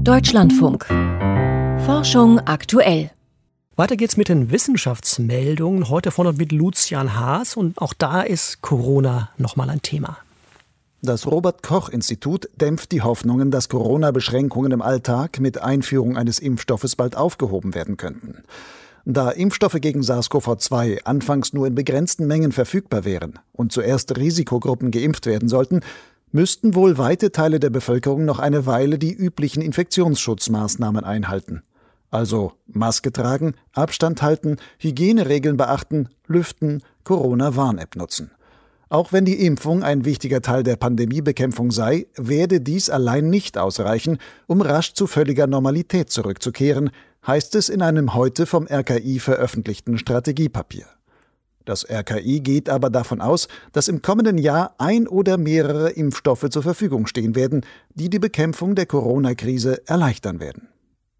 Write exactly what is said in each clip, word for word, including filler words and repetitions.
Deutschlandfunk. Forschung aktuell. Weiter geht's mit den Wissenschaftsmeldungen. Heute vorne mit Lucian Haas. Und auch da ist Corona nochmal ein Thema. Das Robert-Koch-Institut dämpft die Hoffnungen, dass Corona-Beschränkungen im Alltag mit Einführung eines Impfstoffes bald aufgehoben werden könnten. Da Impfstoffe gegen SARS-C o V zwei anfangs nur in begrenzten Mengen verfügbar wären und zuerst Risikogruppen geimpft werden sollten, müssten wohl weite Teile der Bevölkerung noch eine Weile die üblichen Infektionsschutzmaßnahmen einhalten. Also Maske tragen, Abstand halten, Hygieneregeln beachten, lüften, Corona-Warn-App nutzen. Auch wenn die Impfung ein wichtiger Teil der Pandemiebekämpfung sei, werde dies allein nicht ausreichen, um rasch zu völliger Normalität zurückzukehren, heißt es in einem heute vom R K I veröffentlichten Strategiepapier. Das R K I geht aber davon aus, dass im kommenden Jahr ein oder mehrere Impfstoffe zur Verfügung stehen werden, die die Bekämpfung der Corona-Krise erleichtern werden.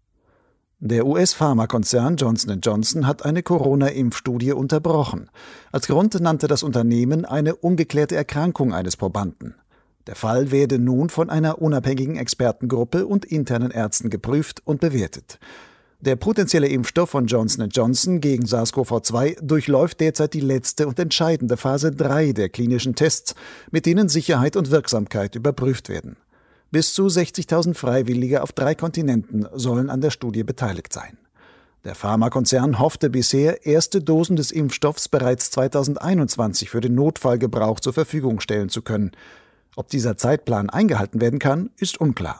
Der U S-Pharmakonzern Johnson und Johnson hat eine Corona-Impfstudie unterbrochen. Als Grund nannte das Unternehmen eine ungeklärte Erkrankung eines Probanden. Der Fall werde nun von einer unabhängigen Expertengruppe und internen Ärzten geprüft und bewertet. Der potenzielle Impfstoff von Johnson und Johnson gegen SARS-C o V zwei durchläuft derzeit die letzte und entscheidende Phase drei der klinischen Tests, mit denen Sicherheit und Wirksamkeit überprüft werden. Bis zu sechzigtausend Freiwillige auf drei Kontinenten sollen an der Studie beteiligt sein. Der Pharmakonzern hoffte bisher, erste Dosen des Impfstoffs bereits zweitausendeinundzwanzig für den Notfallgebrauch zur Verfügung stellen zu können. Ob dieser Zeitplan eingehalten werden kann, ist unklar.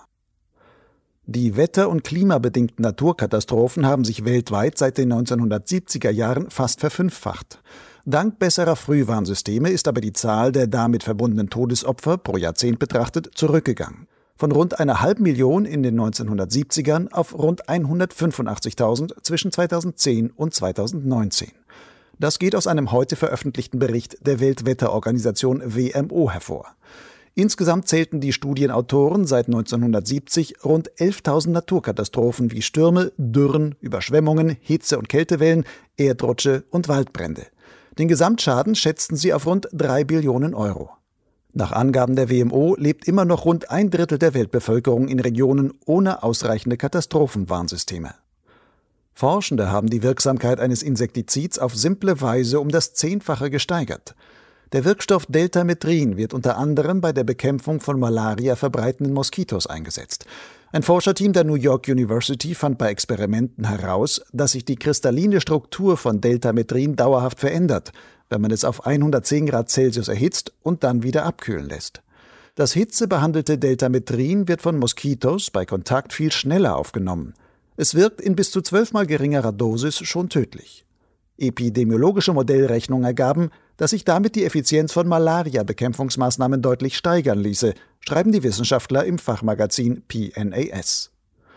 Die wetter- und klimabedingten Naturkatastrophen haben sich weltweit seit den neunzehnhundertsiebziger Jahren fast verfünffacht. Dank besserer Frühwarnsysteme ist aber die Zahl der damit verbundenen Todesopfer pro Jahrzehnt betrachtet zurückgegangen. Von rund einer halben Million in den neunzehnhundertsiebzigern auf rund hundertfünfundachtzigtausend zwischen zweitausendzehn und zweitausendneunzehn. Das geht aus einem heute veröffentlichten Bericht der Weltwetterorganisation W M O hervor. Insgesamt zählten die Studienautoren seit neunzehnhundertsiebzig rund elftausend Naturkatastrophen wie Stürme, Dürren, Überschwemmungen, Hitze- und Kältewellen, Erdrutsche und Waldbrände. Den Gesamtschaden schätzten sie auf rund drei Billionen Euro. Nach Angaben der W M O lebt immer noch rund ein Drittel der Weltbevölkerung in Regionen ohne ausreichende Katastrophenwarnsysteme. Forschende haben die Wirksamkeit eines Insektizids auf simple Weise um das Zehnfache gesteigert. Der Wirkstoff Deltametrin wird unter anderem bei der Bekämpfung von Malaria verbreitenden Moskitos eingesetzt. Ein Forscherteam der New York University fand bei Experimenten heraus, dass sich die kristalline Struktur von Deltametrin dauerhaft verändert, wenn man es auf hundertzehn Grad Celsius erhitzt und dann wieder abkühlen lässt. Das hitzebehandelte Deltametrin wird von Moskitos bei Kontakt viel schneller aufgenommen. Es wirkt in bis zu zwölfmal geringerer Dosis schon tödlich. Epidemiologische Modellrechnungen ergaben, dass sich damit die Effizienz von Malaria-Bekämpfungsmaßnahmen deutlich steigern ließe, schreiben die Wissenschaftler im Fachmagazin P N A S.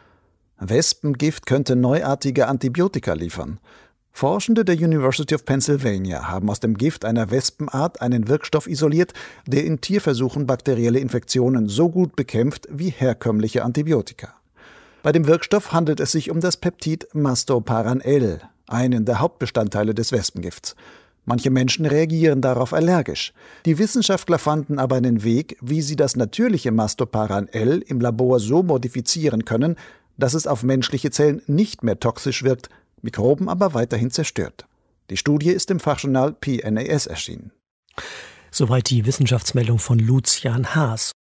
Wespengift könnte neuartige Antibiotika liefern. Forschende der University of Pennsylvania haben aus dem Gift einer Wespenart einen Wirkstoff isoliert, der in Tierversuchen bakterielle Infektionen so gut bekämpft wie herkömmliche Antibiotika. Bei dem Wirkstoff handelt es sich um das Peptid Mastoparan-L, einen der Hauptbestandteile des Wespengifts. Manche Menschen reagieren darauf allergisch. Die Wissenschaftler fanden aber einen Weg, wie sie das natürliche Mastoparan-L im Labor so modifizieren können, dass es auf menschliche Zellen nicht mehr toxisch wirkt, Mikroben aber weiterhin zerstört. Die Studie ist im Fachjournal P N A S erschienen. Soweit die Wissenschaftsmeldung von Lucian Haas.